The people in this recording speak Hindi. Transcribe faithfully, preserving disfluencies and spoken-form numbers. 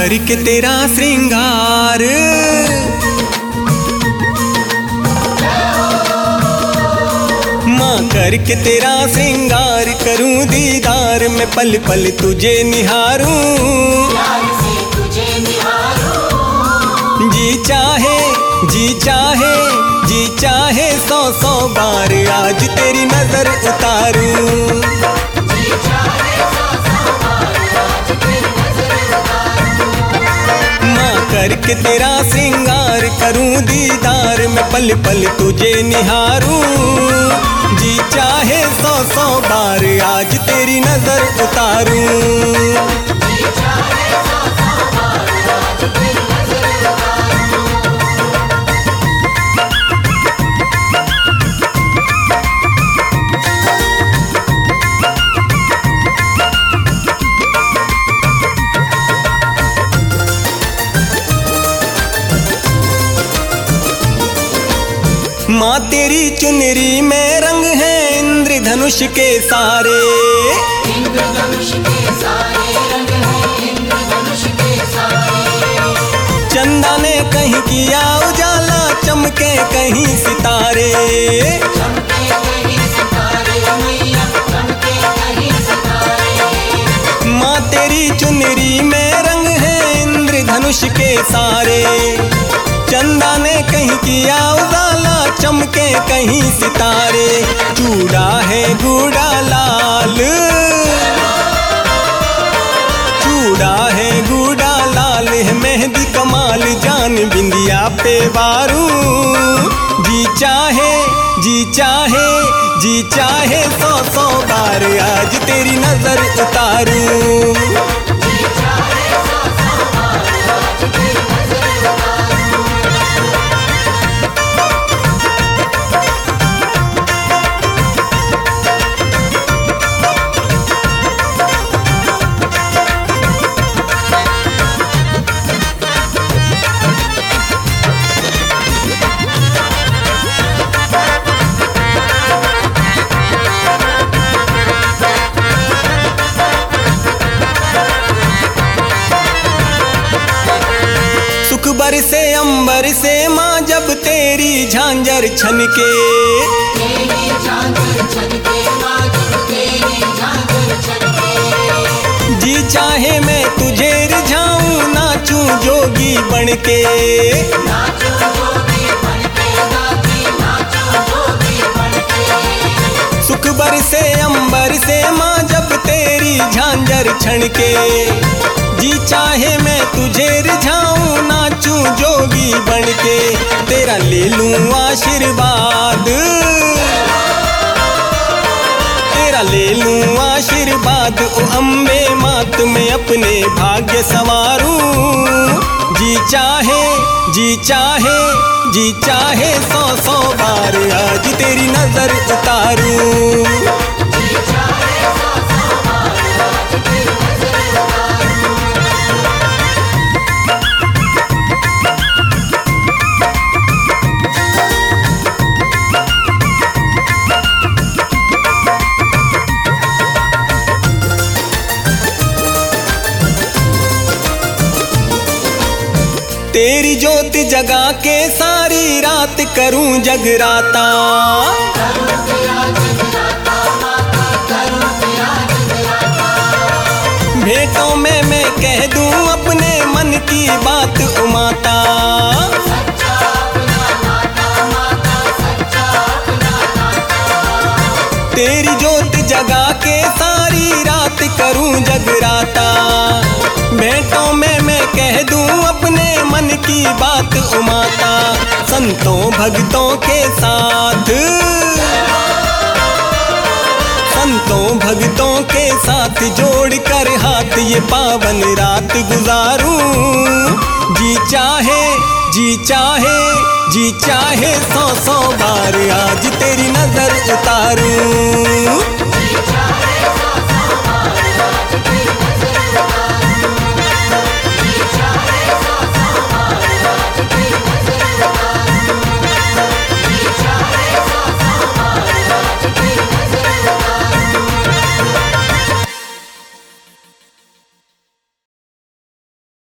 करके तेरा श्रृंगार, माँ करके तेरा श्रृंगार करूं दीदार में पल पल तुझे निहारूं। जी चाहे जी चाहे जी चाहे सौ सौ बार आज तेरी नजर उतारूं। माँ करके तेरा श्रृंगार करूं दीदार में पल पल तुझे निहारूं। जी चाहे सौ सौ बार आज तेरी नजर उतारूं। माँ तेरी चुनरी में रंग है इंद्रधनुष के सारे, इंद्रधनुष के सारे रंग है इंद्रधनुष के सारे। चंदा ने कहीं किया उजाला चमके कहीं सितारे, चमके कहीं सितारे मैया चमके कहीं सितारे। माँ तेरी चुनरी में रंग है इंद्रधनुष के सारे। चंदा ने कहीं किया उजाला चमके कहीं सितारे। चूड़ा है गूढ़ा लाल, चूड़ा है गूढ़ा लाल है मेहंदी कमाल जान बिंदिया पे बारू। जी चाहे जी चाहे जी चाहे सौ सौ बार आज तेरी नजर उतारूं। सुख बरसे अंबर से माँ जब तेरी झांझर छनके, तेरी झांझर छनके माँ जब तेरी झांझर छनके। जी चाहे मैं तुझे रिझाऊं नाचूं जोगी बनके, नाचूं जोगी बनके नाची नाचूं जोगी बनके। सुख बरसे अंबर से माँ जब तेरी झांझर छनके। जी चाहे मैं तुझे रिझाऊं नाचूं जोगी बनके। तेरा ले लूं आशीर्वाद, तेरा ले लूं आशीर्वाद ओ अम्बे मात में अपने भाग्य संवारूं। जी चाहे जी चाहे जी चाहे सौ सौ बार आज तेरी नजर उतारूं। तेरी ज्योत जगा के सारी रात करूं जगराता, भेंटों में मैं कह दूं अपने मन की बात ओ माता। तेरी ज्योत जगा के सारी रात करूं जगराता। भेंटों में मैं कह दूं अपने मन की बात ओ माता। संतों भक्तों के साथ, संतों भक्तों के साथ जोड़ कर हाथ ये पावन रात गुजारूं। जी चाहे जी चाहे जी चाहे सौ सौ बार आज तेरी नजर उतारूं।